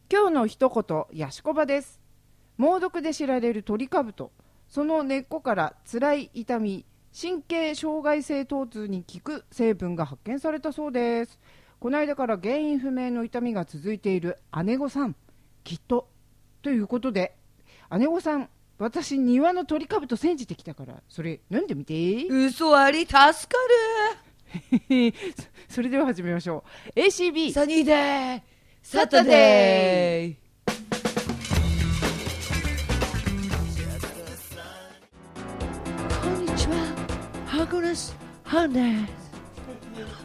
今日の一言、ヤシコバです。猛毒で知られるトリカブト、その根っこから辛い痛み、神経障害性疼痛に効く成分が発見されたそうです。この間から原因不明の痛みが続いている姉御さん、きっとということで、姉御さん、私庭のトリカブト煎じてきたから、それ飲んでみて。 嘘あり、助かる。 それでは始めましょう。 ACB サニーデーサタデー。こんにちは、ハグレスハンです。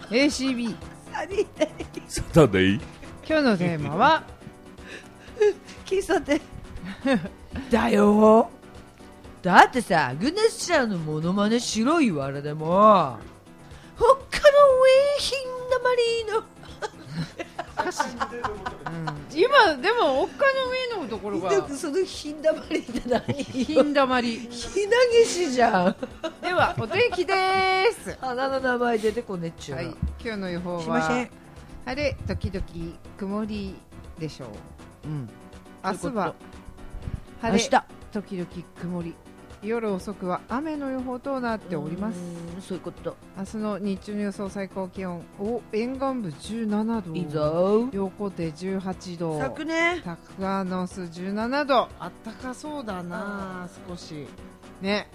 ACB サニーデーサタデー。 今日のテーマは喫茶店だよ。だってさ、グネスちゃんのモノマネ白いわらでも他のウィーヒンダマリーノ今でもおっかの上のところがそのヒンダマリーって何？ ひんだまり。 ひなげしじゃん。 ではお天気です。 花の名前出てこねっちゅうの。 はい、今日の予報しませはん。 晴れ時々曇りでしょう。明日は晴れ明日時々曇り、夜遅くは雨の予報となっております。 そういうこと。 明日の日中の予想最高気温、沿岸部17度、 いいぞ。 横手18度、 咲くね。 高野巣17度、あったかそうだな。少しね、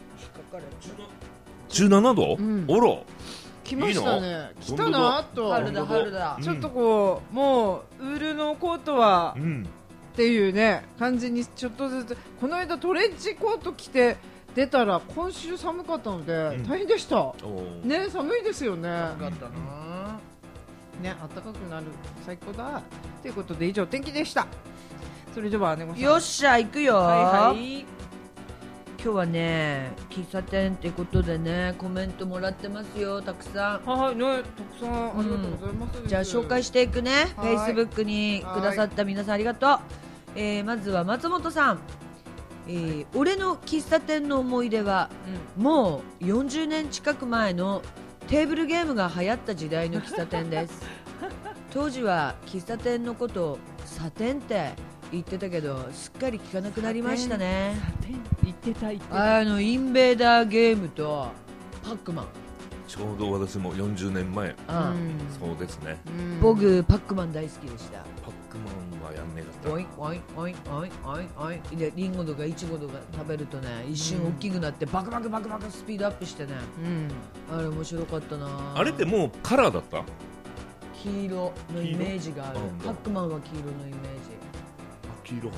17度、 うんおら来ましたね。来た本当だなと。 春だ春だ。 うんちょっとこう、もうウールのコートはうんっていうね感じにちょっとずつ。この間トレンチコート着て出たら今週寒かったので、 ん大変でしたおーね。寒いですよね。 寒かったな。 ね、暖かくなる、最高だということで、以上天気でした。それでは姉御さん、 よっしゃ、行くよ。 はいはい、 今日はね、喫茶店ってことでね、コメントもらってますよ、たくさん。 はいね、たくさんありがとうございます。 じゃあ紹介していくね。 はい Facebook にくださった皆さんありがとう。まずは松本さん。俺の喫茶店の思い出は、もう40年近く前のテーブルゲームが流行った時代の喫茶店です当時は喫茶店のことをサテンって言ってたけど、すっかり聞かなくなりましたね。 言ってた言ってた。 インベーダーゲームとパックマン。 ちょうど私も40年前。そうですね。 僕パックマン大好きでした。 パックマンはやんねえかっおいおいおいおいおいおいで、リンゴとかイチゴとか食べるとね、一瞬大きくなってバクバクバクバクスピードアップしてね、あれ面白かったな。 た。あれってもうカラーだった？ 黄色のイメージがある。 黄色パックマンは黄色のイメージ。 黄色。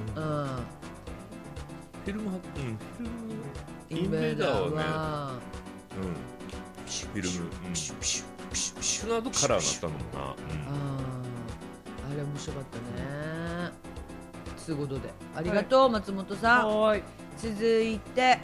フィルムは、 インベーダーはフィルム、その後カラーになったのもな。 あれ面白かったね。つうことでありがとう、松本さん。 はい、 続いて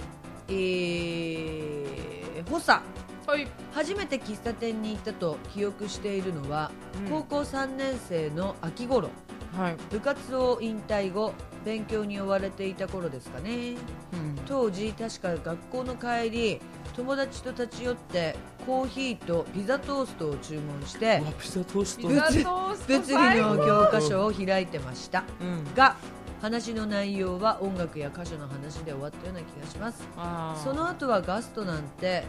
ホッサ。 はい、 初めて喫茶店に行ったと記憶しているのは、高校3年生の秋頃、部活を引退後勉強に追われていた頃ですかね。当時確か学校の帰り、友達と立ち寄ってコーヒーとピザトーストを注文してピザトースト。 物理の教科書を開いてました、が話の内容は音楽や歌手の話で終わったような気がします。その後はガストなんて、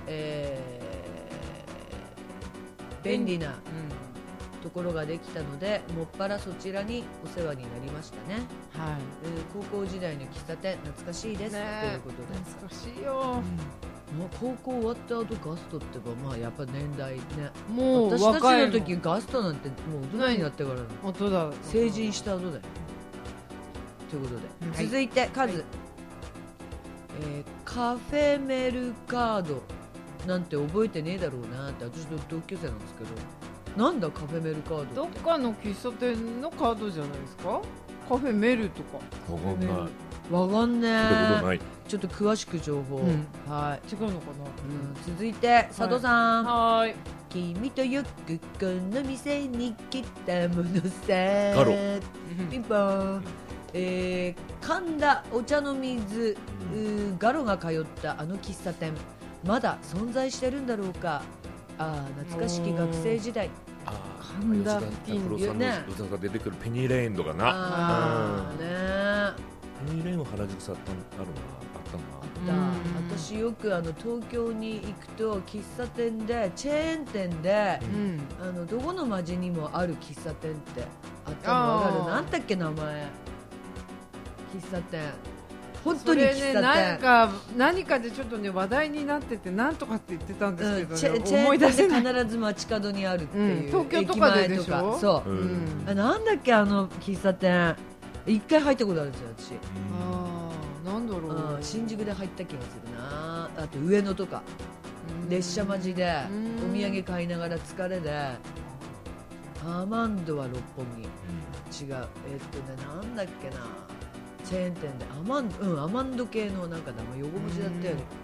便利なところができたので、もっぱらそちらにお世話になりましたね。高校時代の喫茶店懐かしいです、ということで。 懐かしいよ。 高校終わった後ガストってば、まあやっぱ年代ね、 もう私たち若いの時ガストなんてもう大人になってからの音だ。 成人した後だよ。ということで、続いてカズ、カフェメルカードなんて覚えてねえだろうなって、私の同級生なんですけど、なんだカフェメルカードって。 どっかの喫茶店のカードじゃないですか。カフェメルとか。 わかんない。 わかんね聞いたことない。 ちょっと詳しく情報、はい、 違うのかな。 続いて佐藤さん。 はい。 君とよくこの店に来たものさ。 ガロ。 ピンポン。神田お茶の水、ガロが通ったあの喫茶店、まだ存在してるんだろうか。懐かしき学生時代。 神田付近吉田拓郎さんの歌が出てくるペニーレーンとかな。ペニーレーンは原宿さあったな。 私よく東京に行くと喫茶店でチェーン店で、どこの街にもある喫茶店ってあったの分かる？なんだっけ名前。喫茶店本当に喫茶店、 何かでちょっとね話題になっててなんとかって言ってたんですけど、 チェーン店で必ず街角にあるっていう、 東京とかででしょ。 そう、なんだっけ喫茶店一回入ったことあるんですよ私。 なんだろう、 新宿で入った気がするな。あと上野とか列車待ちでお土産買いながら疲れで、アマンドは六本木、違うなんだっけな、チェーン店でアマンド系のなんか横文字だったよね。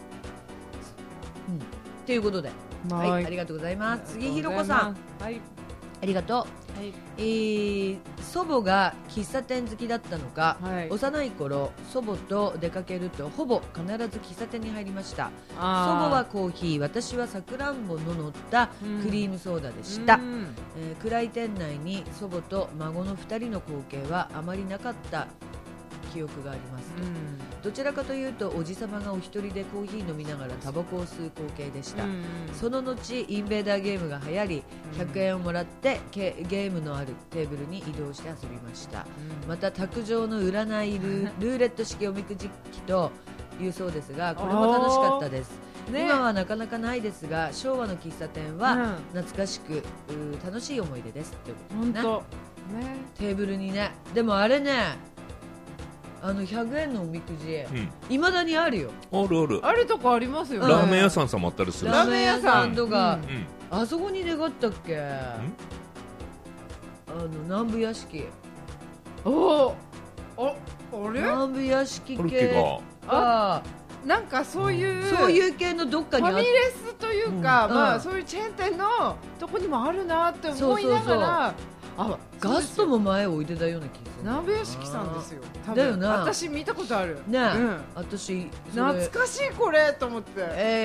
っていうことで、はい、ありがとうございます。次ひろこさん、 はい、 ありがとう。祖母が喫茶店好きだったのか、幼い頃祖母と出かけるとほぼ必ず喫茶店に入りました。祖母はコーヒー、私はさくらんぼの乗ったクリームソーダでした。暗い店内に祖母と孫の2人の光景はあまりなかった記憶がありますと、どちらかというとおじさまがお一人でコーヒー飲みながらタバコを吸う光景でした。その後インベーダーゲームが流行り、100円をもらってゲームのあるテーブルに移動して遊びました。また卓上の占いルーレット式おみくじ機というそうですが、これも楽しかったです。今はなかなかないですが、昭和の喫茶店は懐かしく、楽しい思い出ですってことね。テーブルにね、でもあれね、100円のおみくじいまだにあるよ。 あるとこありますよね。 ラーメン屋さんさんもあったりする。 ラーメン屋さんとか、あそこに願ったっけ、南部屋敷。 あれ南部屋敷系がなんかそういう系のどっかにファミレスというか、そういうチェーン店のとこにもあるなって思いながら、 ガストも前置いてたような気がする。 南部屋敷さんですよ。 だよな。 私見たことある。 ね、私懐かしいこれと思って。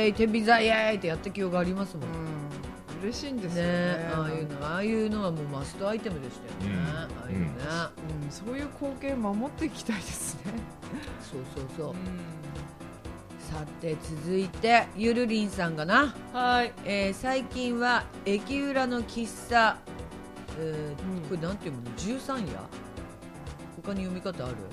天秤座イエーイってやった記憶がありますもん。 嬉しいんですよね。 ああいうのはもうマストアイテムでしたよね。 そういう光景守っていきたいですね。 そう。さて続いてゆるりんさんがな。最近は駅裏の喫茶、これなんていうの、13夜、他に読み方ある？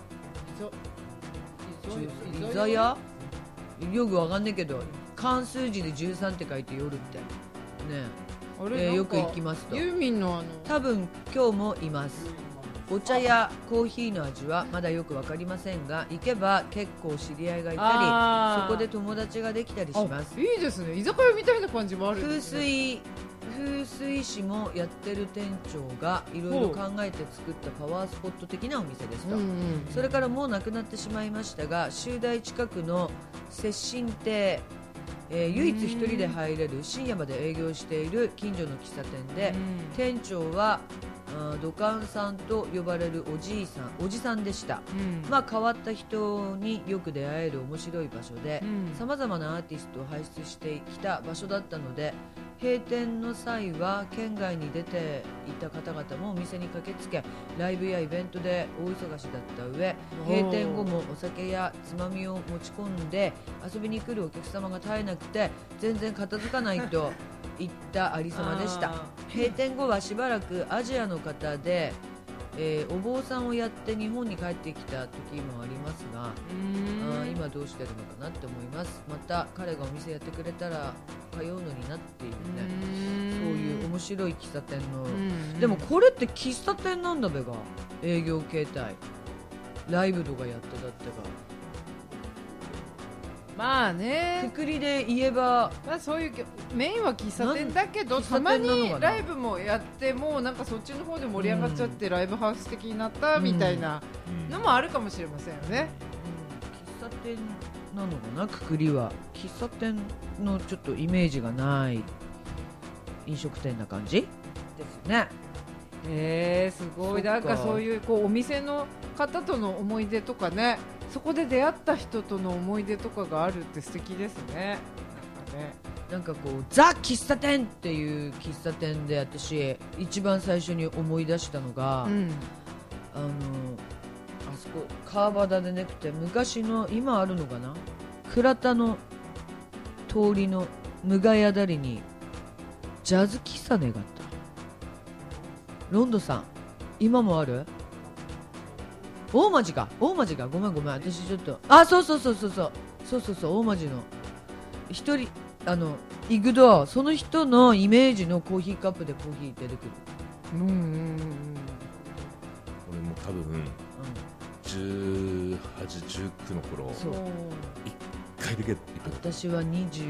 居酒屋？よくわかんないけど、漢数字で13って書いて夜ってね、よく行きますと。 ユーミンの多分今日もいます。お茶やコーヒーの味はまだよくわかりませんが、行けば結構知り合いがいたり、そこで友達ができたりします。 いいですね。居酒屋みたいな感じもあるんですね。 風水師もやってる店長がいろいろ考えて作ったパワースポット的なお店ですと。それからもうなくなってしまいましたが、終大近くの接心亭、唯一一人で入れる深夜まで営業している近所の喫茶店で、店長は土管さんと呼ばれるおじさんでした。変わった人によく出会える面白い場所で、さまざまなアーティストを輩出してきた場所だったので、閉店の際は県外に出ていた方々もお店に駆けつけ、ライブやイベントで大忙しだった上、閉店後もお酒やつまみを持ち込んで遊びに来るお客様が絶えなくて、全然片付かないといったありさまでした。閉店後はしばらくアジアの方で、お坊さんをやって日本に帰ってきた時もありますが、今どうしてるのかなって思います。また彼がお店やってくれたら通うのになっているね。そういう面白い喫茶店の、でもこれって喫茶店なんだべが、営業形態ライブとかやってたってば、 まあね、 くくりで言えば、 そういうメインは喫茶店だけど、たまにライブもやってもなんかそっちの方で盛り上がっちゃって、ライブハウス的になったみたいなのもあるかもしれませんよね。 喫茶店なのかな、くくりは。喫茶店のちょっとイメージがない飲食店な感じですね。 すごい。なんかそういうお店の方との思い出とかね、そこで出会った人との思い出とかがあるって素敵ですね。 なんかこうザ喫茶店っていう喫茶店で私一番最初に思い出したのが、あそこ川端でなくて昔の今あるのかな倉田の通りの無ヶ谷だりにジャズ喫茶ねがあった。ロンドさん今もある？大町かごめん私ちょっとそう大町の一人行くとその人のイメージのコーヒーカップでコーヒー出てくる。 俺も多分、18、19の頃そう 1回だけ行った。 私は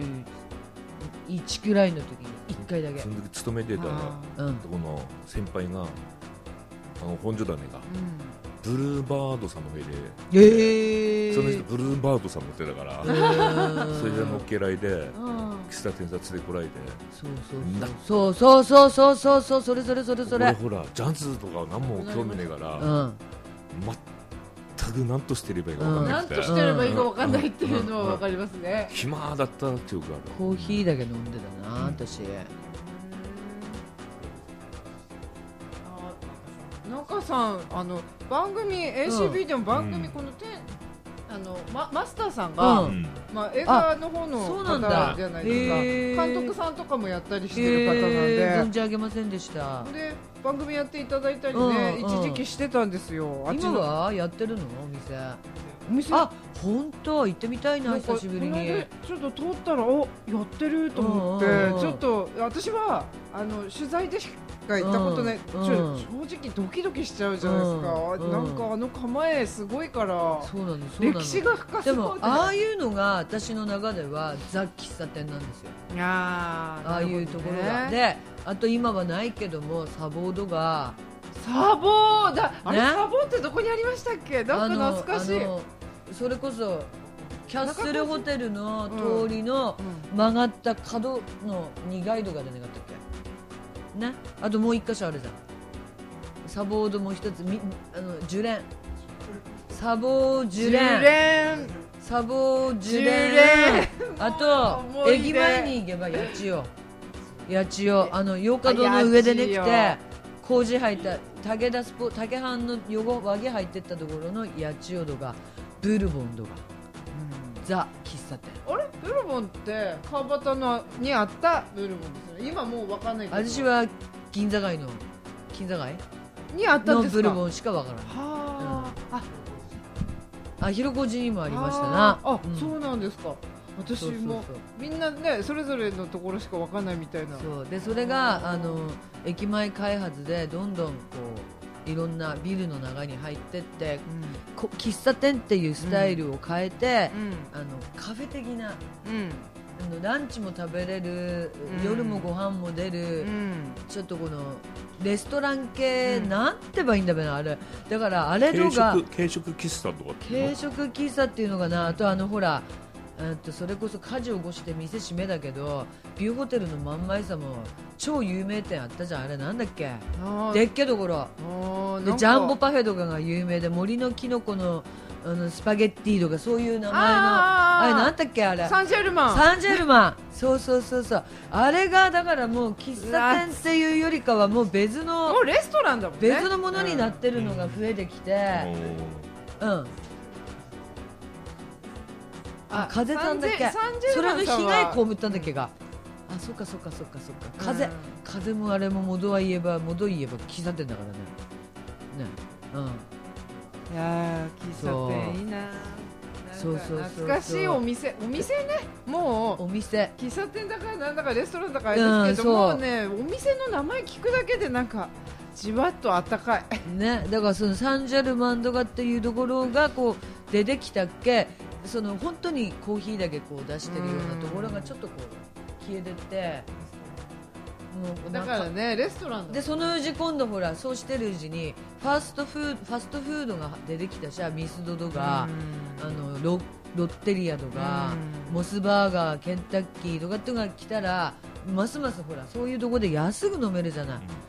21くらいの時に1回だけ。 その時勤めてたとこの先輩が本所種が、ブルーバードさんの上で、その人ブルーバードさん持ってたから、それでのっけらいで喫茶店さ連れこられて、 そうそれ俺ほらジャズとか何も興味ねえから、全く何としてればいいか分かんなくて、 何としてればいいか分かんないっていうのは分かりますね。 暇だったっていうか、 コーヒーだけ飲んでたな、私。 中さん番組 ACB でも番組このマスターさんが、映画の方の方じゃないですか。監督さんとかもやったりしてる方なんで、 存じ上げませんでした。 で番組やっていただいたりね、一時期してたんですよ。 今はやってるの？お店本当行ってみたいな、久しぶりに。 ちょっと通ったらやってると思って、ちょっと私は取材でしか行ったことない。正直ドキドキしちゃうじゃないですか。なんか構えすごいから。 そうなの。 歴史が深そうで。 でもああいうのが私の中ではザ喫茶店なんですよ。ああいうところが。で、あと今はないけどもサボードが。 サボーだ。あれサボーってどこにありましたっけ？なんか懐かしい。 それこそキャッスルホテルの通りの曲がった角の2階とかでねがったっけね。あともう一箇所あるじゃん。サボードもう一つジュレンサボージュレンサボージュレン。あと駅前に行けば八千代洋華堂の上でできて麹入った竹半の和毛入ってったところの八千代とかブルボンとか、ザ喫茶店。 あれブルボンって川端にあったブルボンですよね。今もう分かんないけど。 私は銀座街にあったんですか？ のブルボンしか分からない。広小路にもありましたな。 そうなんですか。私もみんなねそれぞれのところしか分かんないみたいな。 そうでそれが駅前開発でどんどんこういろんなビルの中に入ってって、喫茶店っていうスタイルを変えて、カフェ的な、ランチも食べれる、夜もご飯も出る、ちょっとこのレストラン系、なんて言えばいいんだべなあれ。だからあれとか軽食喫茶とか軽食喫茶っていうのかな。あとほらそれこそ火事を起こして店閉めだけどビューホテルの真ん前さも超有名店あったじゃん。あれなんだっけでっけところでジャンボパフェとかが有名で森のキノコのスパゲッティとかそういう名前のあれなんだっけあれサンジェルマンそうあれがだからもう喫茶店っていうよりかはもう別のもうレストランだもんね。 別のものになってるのが増えてきて風さんだっけそれの被害被ったんだっけがそっか風もあれも元言えば喫茶店だからね。 いや喫茶店いいな。 そう懐かしいお店ね。もう喫茶店だからなんだかレストランだからあれですけどもね、お店の名前聞くだけでなんかじわっとあったかいね。だからそのサンジェルマンドガっていうところがこう出てきたっけその本当にコーヒーだけこう出してるようなところがちょっとこう消えてってもうだからねレストランでそのうち今度ほらそうしてるうちにファストフードが出てきたしミスドとかロッテリアとかモスバーガーケンタッキーとかっていうのが来たらますますほらそういうところで安く飲めるじゃない。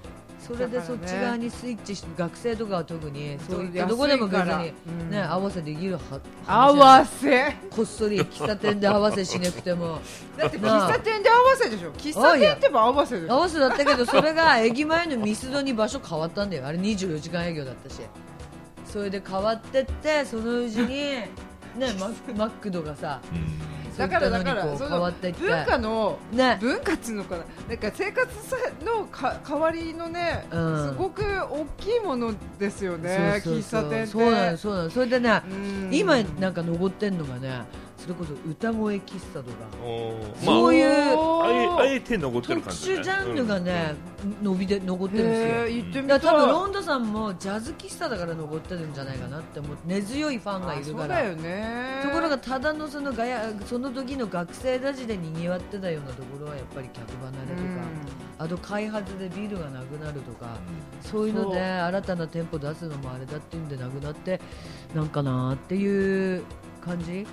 それでそっち側にスイッチして、学生とかは特にそういった安いとこでも別からに、ね、合わせできるは合わせこっそり喫茶店で合わせしなくてもだって喫茶店で合わせでしょ。喫茶店ってば合わせでしょ。 合わせだったけど、それが駅前のミスドに場所変わったんだよ。あれ24時間営業だったし、それで変わってって、そのうちにねマクドがさ、 だからその文化の、 ね、 文化っていうのかな、なんか生活の代わりのね、すごく大きいものですよね、喫茶店って。 そうなのそうなの。それでね、今なんか残ってんのがね、それこそ歌声喫茶とか、そういうあえて残ってる感じ、 特殊ジャンルがね、残ってるんですよ。 行ってみたい。 多分ロンドさんもジャズ喫茶だから残ってるんじゃないかなって思って、根強いファンがいるから。 そうだよね。 ところがただのその時の学生たちで賑わってたようなところはやっぱり客離れとか、あと開発でビルがなくなるとか、そういうので新たな店舗出すのもあれだっていうんでなくなって、なんかなっていう感じ。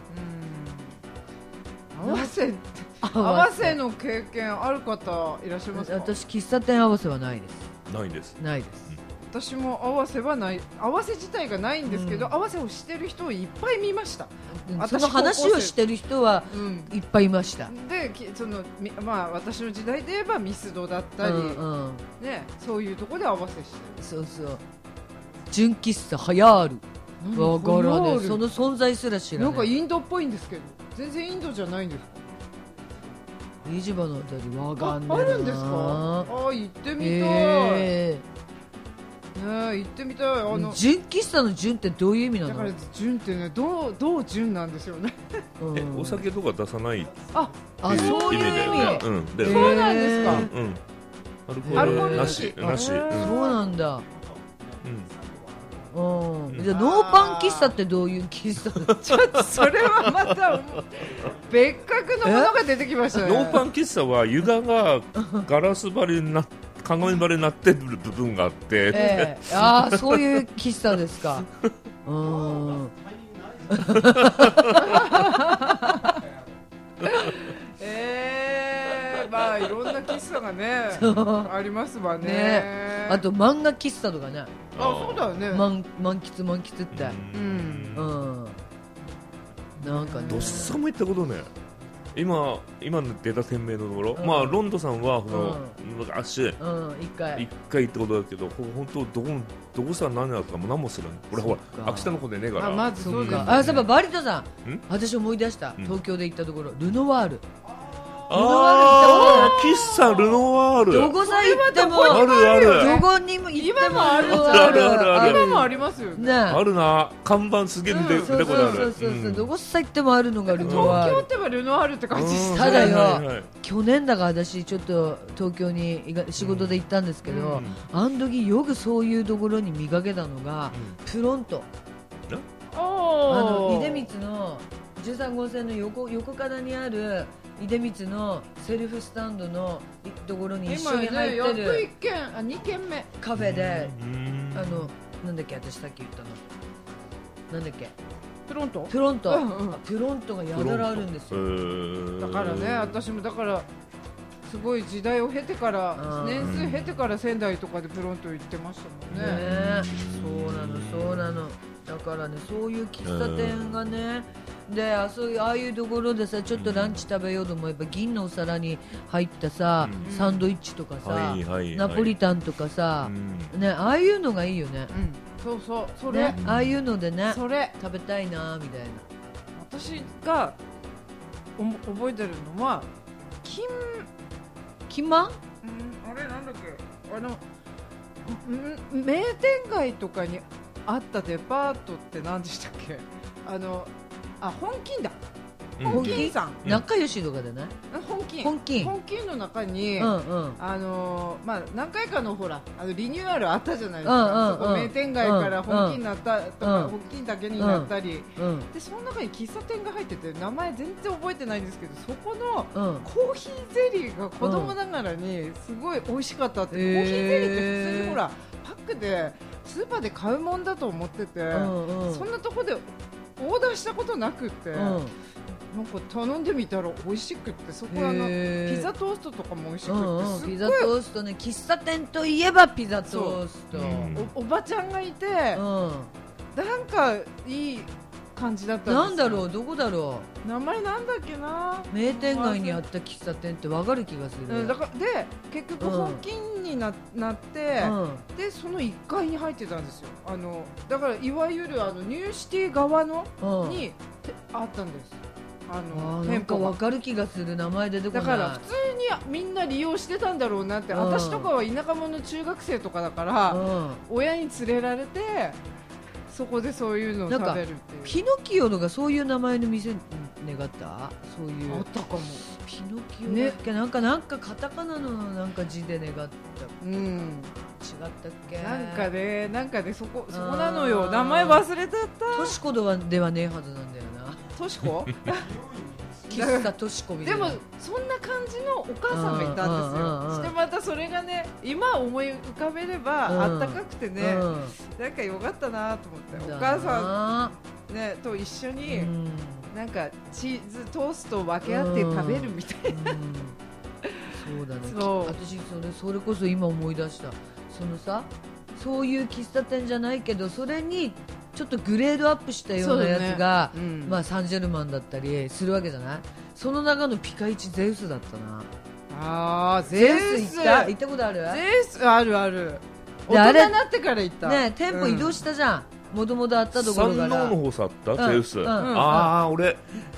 合わせの経験ある方いらっしゃいますか？ 私喫茶店合わせはないです。 ないです。 私も合わせはない。合わせ自体がないんですけど、合わせをしてる人をいっぱい見ました。 その話をしてる人はいっぱいいました。 で、私の時代で言えばミスドだったり、ね、そういうところで合わせしてる。 そうそう。純喫茶はやる。わからね、その存在すら知らない。 なんかインドっぽいんですけど、全然インドじゃないんですか？ 市場のあたりわかんないな。 あるんですか？行ってみたい。行ってみたい。 純喫茶の純ってどういう意味なの？ だから純ってね、どう純なんですよね。 お酒とか出さないってそういう意味。 そうなんですか。 アルコールなし。 そうなんだ。じゃあノーパン喫茶ってどういう喫茶？ ちょっとそれはまた別格のものが出てきましたね。 ノーパン喫茶は床がガラス張りになって鏡張りになってる部分があって、 そういう喫茶ですか。 いろんな喫茶がねありますわね。 あと漫画喫茶とかね。 そうだよね。 満喫って。なんかね。 どっさも行ったことね。今の出た店名のところ、ロンドさんは昔一回行ったことだけど、本当どこさ何やったかも何もするん。俺ほら秋田の子でねえから。 まずそうか。 そういえばバリトさん、私思い出した。東京で行ったところ、ルノワール。 喫茶ルノワール。 どこさ行ってもある。 どこにも行ってもある。 今もありますよね。 あるな。看板すげえ見たことある。 そう。どこさ行ってもあるのがルノワール。 東京ってばルノワールって感じした。 ただよ、去年だから私ちょっと東京に仕事で行ったんですけど、あの時よくそういうところに見かけたのがプロント。出光の13号線の横方にある出光のセルフスタンドのところに一緒に入ってる 2軒目カフェで、なんだっけ、私さっき言ったのなんだっけ、プロントがやたらあるんですよ。 だからね、私もだからすごい時代を経てから年数経てから仙台とかでプロント行ってましたもんね。 そうなの。だからね、そういう喫茶店がね、でああいうところでさ、ちょっとランチ食べようと思えば銀のお皿に入ったさ、サンドイッチとかさ、ナポリタンとかさ、ね、ああいうのがいいよね。 そうそれ、 ああいうのでね、 それ食べたいなみたいな。 私が覚えてるのは金満、 あれなんだっけ、名店街とかにあったデパートって何でしたっけ？本金だ。本金さん、 仲良しとかでね。本金の中に、何回かのほらリニューアルあったじゃないですか。そこ名店街から本金になったとか、本金だけになったり、でその中に喫茶店が入ってて、名前全然覚えてないんですけど、そこのコーヒーゼリーが子供ながらにすごい美味しかったって。コーヒーゼリーって普通にほらパックでスーパーで買うもんだと思ってて、そんなとこでオーダーしたことなくって、 なんか頼んでみたら美味しくって、そこピザトーストとかも美味しくって、 ピザトーストね、喫茶店といえばピザトースト、 おばちゃんがいて、なんかいい感じだったんですよ。 なんだろう、どこだろう、名前なんだっけな、 名店街にあった喫茶店って分かる気がする。 だからで結局本金になって、でその1階に入ってたんですよ。だからいわゆるニューシティ側のにあったんです。 なんか分かる気がする、名前出てこない。 だから普通にみんな利用してたんだろうなって、私とかは田舎者中学生とかだから、親に連れられてそこでそういうのを食べるっていう。 ピノキオのがそういう名前の店願った、そういうあったかも。 ピノキオだっけ、なんかカタカナのなんか字で願った、違ったっけ、 なんかでそこなのよ、名前忘れちゃった。 トシコではねえはずなんだよな。 トシコ喫茶トシコみたいな。 でもそんな感じのお母さんがいたんですよ。してまたそれがね、今思い浮かべればあったかくてね、なんかよかったなと思って、お母さんねと一緒になんかチーズトーストを分け合って食べるみたいな。 そうだね。私それこそ今思い出した。そういう喫茶店じゃないけど、それにちょっとグレードアップしたようなやつが、まあサンジェルマンだったりするわけじゃない。その中のピカイチゼウスだったな。 ゼウス行ったことある？ ゼウスある。大人になってから行った。 ね、店舗移動したじゃん。もともとあったところから。 山王の方さあったゼウス。俺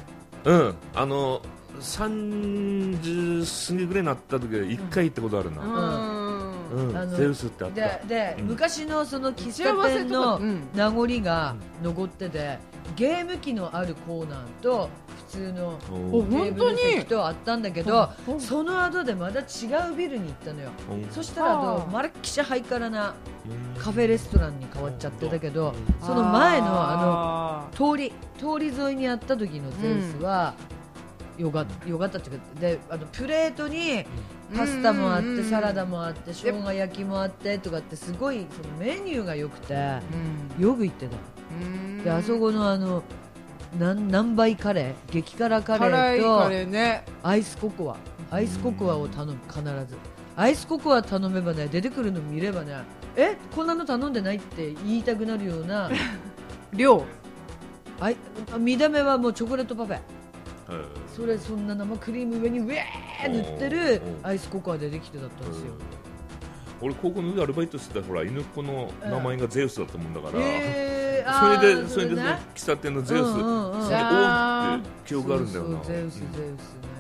30過ぎぐらいになった時は1回行ったことあるな。ゼウスってあった。 で、昔のその喫茶店の名残が残ってて、ゲーム機のあるコーナーと普通のテーブル席とあったんだけど、その後でまた違うビルに行ったのよ。そしたらまるっきしハイカラなカフェレストランに変わっちゃってたけど、その前の通り沿いにあった時のゼウスはよかったっていうか、でプレートにパスタもあってサラダもあって生姜焼きもあってとかって、すごいそのメニューが良くてよく行ってた。であそこの何倍カレー、激辛カレーとアイスココアを頼む。必ずアイスココア頼めばね、出てくるの見ればね、こんなの頼んでないって言いたくなるような量。 見た目はもうチョコレートパフェ、そんな生クリーム上にウェー塗ってるアイスココアでできてだったんですよ。 俺高校のアルバイトしてたほら、犬っ子の名前がゼウスだったもんだから、それで喫茶店のゼウスおーって記憶があるんだよな。 ゼウスね、ゼウス面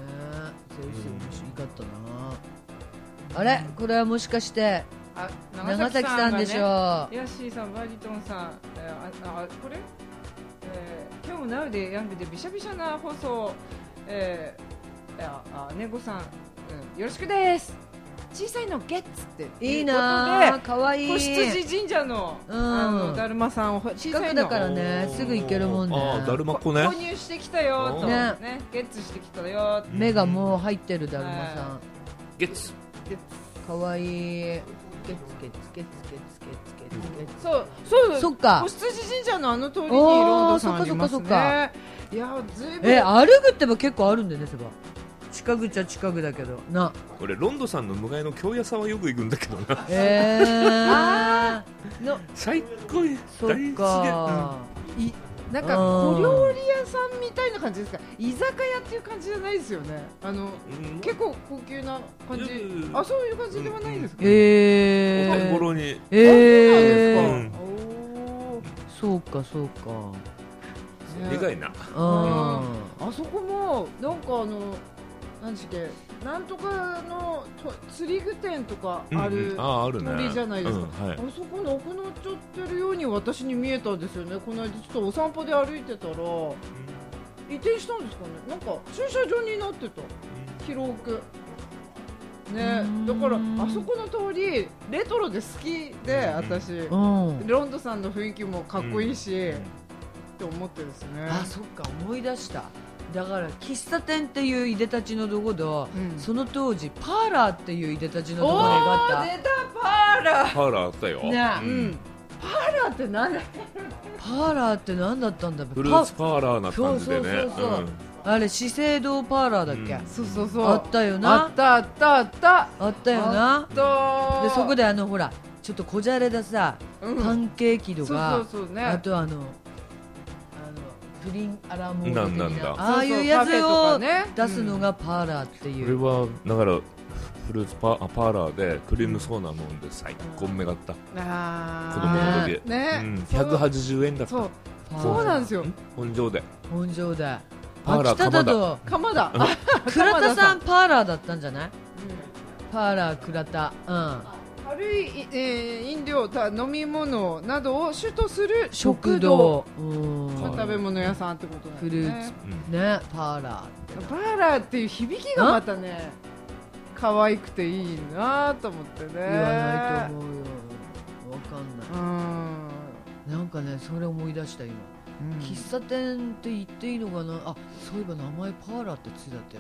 白かったな。あれ、これはもしかして長崎さんでしょう。 ヤッシーさん、バリトンさん、これ今日もナウでヤングでびしゃびしゃな放送、ネゴさん、よろしくです。小さいのゲッツっていいな、かわいい。 子羊神社のだるまさんを近くだからね、すぐ行けるもんね。 だるまっ子ね、 購入してきたよとね、ゲッツしてきたよ。 目がもう入ってるだるまさん。 ゲッツかわいい。ゲッツ。 そっか。子羊神社の通りにロンドさんありますね。いや、ずいぶん。 歩くってば結構あるんでね、そば。近くっちゃ近くだけどな。 俺ロンドさんの向かいの京屋さんはよく行くんだけどな。最高に大好きで。 なんか小料理屋さんみたいな感じですか。居酒屋っていう感じじゃないですよね。結構高級な感じ。そういう感じではないですか。 お買い頃に。 そうか。 でかいな。 あそこもなんかなんとかの釣り具店とかある通りじゃないですか。あそこなくなっちゃってるように私に見えたんですよね。この間ちょっとお散歩で歩いてたら移転したんですかね。なんか駐車場になってた、広くね。だからあそこの通りレトロで好きで、私ロンドさんの雰囲気もかっこいいしって思ってですね。 そっか、思い出した。だから喫茶店っていういでたちのところ、その当時パーラーっていういでたちのところがあった。 出た、パーラー。 パーラーあったよ。 パーラーって何だったんだ。 フルーツパーラーな感じでね。 あれ資生堂パーラーだっけ、 そうそうそう、 あったよな、 あったあったあったあったよな。 あったでそこでほらちょっとこじゃれださ、パンケーキとか、 そうそうそうね、 あとプリンアラモード的なんだああいうやつを出すのが、 がパーラーっていう、 これはだからフルーツパーラーでクリームソーダ飲んで最高目がった、子供の時ね、 180円だった。 そうなんですよ、 本庄でパーラー秋田だと鎌田倉田さんパーラーだったんじゃない、パーラー倉田、 軽い、飲料飲み物などを主とする食堂、 食べ物屋さんってことなんですね。 フルーツね、パーラーっていう響きがまたね可愛くていいなと思ってね。 言わないと思うよ、わかんない。なんかね、それ思い出した今、喫茶店って言っていいのかな、あ、そういえば名前パーラーってついだったよ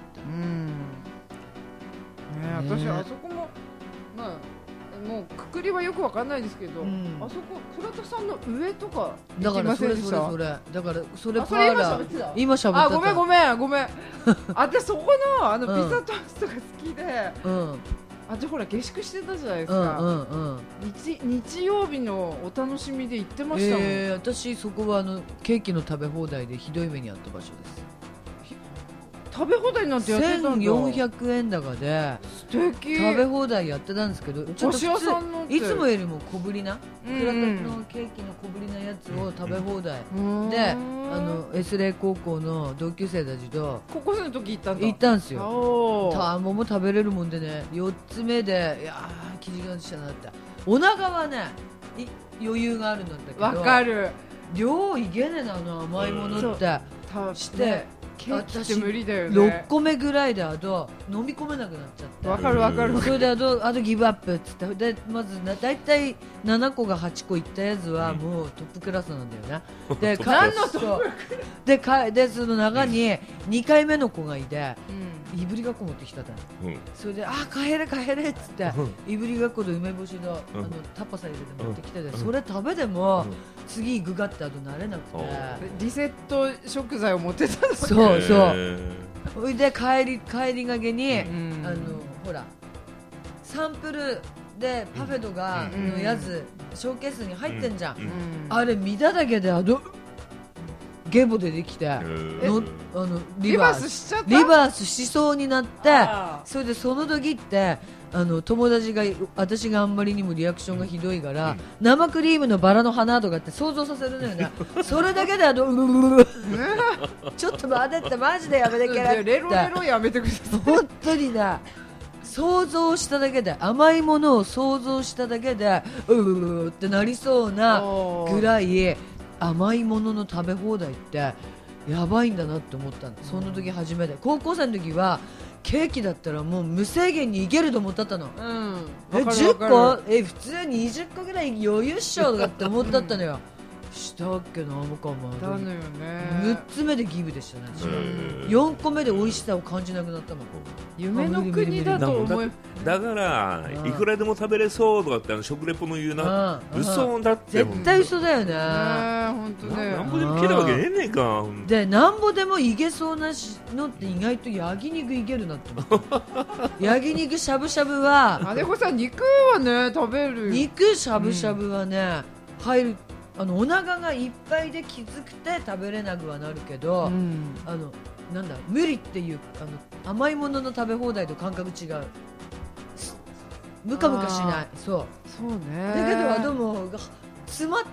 なと思って、 私あそこもまあもうくくりはよくわかんないですけど、あそこ倉田さんの上とかだからそれだからそれパーラー今喋った。 あ、ごめん私そこのピザトーストが好きで、じゃほら下宿してたじゃないですか、日曜日のお楽しみで行ってましたもん。 私そこはケーキの食べ放題でひどい目にあった場所です。 食べ放題なんてやってたんだ。 1400円高で素敵、 食べ放題やってたんですけど、ちょっといつもよりも小ぶりな、倉田のケーキの小ぶりなやつを食べ放題で、エスレイ高校の同級生たちと高校生の時行ったんですよ。桃食べれるもんでね、4つ目でいやー生地がしたなって、お腹はね余裕があるんだけど、 わかる、 量いけねえな、甘いものってしてケーキって無理だよね。 6個目ぐらいで飲み込めなくなっちゃって、 わかるそれであとギブアップっつって、でまずだいたい7個が8個いったやつはもうトップクラスなんだよね。で何のトップでその中に2回目の子がいて、いぶりがっこ持ってきたの、それで帰れっつっていぶりがっこと梅干しのタッパさ入れて持ってきて、それ食べても次具がって慣れなくて、 リセット食材を持ってたの。 そうそれで帰りがけにほらサンプルでパフェとかのやつショーケースに入ってんじゃん、あれ見ただけでゲボでできてリバースしそうになって、それでその時って友達が私があんまりにもリアクションがひどいから、生クリームのバラの花とかって想像させるのよね。それだけでちょっと待ってってマジでやめてくれって、 レロやめてください。 本当にね、想像しただけで、甘いものを想像しただけでってなりそうなぐらい甘いものの食べ放題ってやばいんだなって思ったの。その時初めて、高校生の時はケーキだったらもう無制限にいけると思ったの、10個普通に20個ぐらい余裕っしょとかって思ったのよ。したっけな、僕はだのよね。 6つ目でギブでしたね。4個目で美味しさを感じなくなったもん。 夢の国だと思い、 だからいくらでも食べれそうとかって食レポの言うな、嘘だって、 絶対嘘だよね。 本当ね、 なんぼでも切るわけねえねえか。 でなんぼでもいけそうなのって意外と焼肉いけるなって思った焼肉しゃぶしゃぶは姉子さん肉はね食べる。 肉しゃぶしゃぶはね、入る。お腹がいっぱいできつくて食べれなくはなるけど、なんだ無理っていう甘いものの食べ放題と感覚違う。ムカムカしない。そうね。だけども詰まって、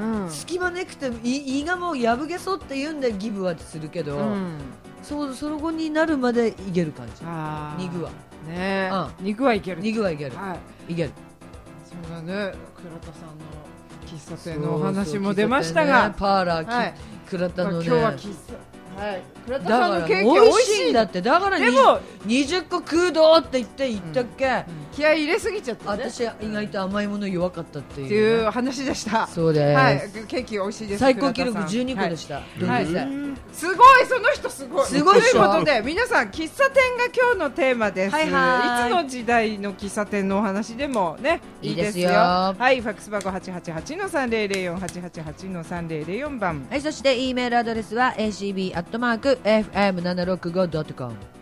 隙間なくて胃がもう破けそうって言うんでギブはするけど、その後になるまでいける感じ。肉はね、肉はいける。 いける。そうだね。倉田さんの喫茶店のお話も出ましたが、 パーラー倉田のね、 今日は喫茶、倉田さんのケーキ美味しいんだって。だからでも20個食うどって言ったっけ、 気合い入れすぎちゃって、 私意外と甘いもの弱かったっていう話でした。 そうです。 ケーキ美味しいです。 最高記録12個でした。 すごい、その人すごい。ということで皆さん、喫茶店が今日のテーマです。いつの時代の喫茶店のお話でもね、いいですよ。はい、ファックス番号888-3004 888-3004番。 はい、そして E メールアドレスは acb@rbc @fm765.com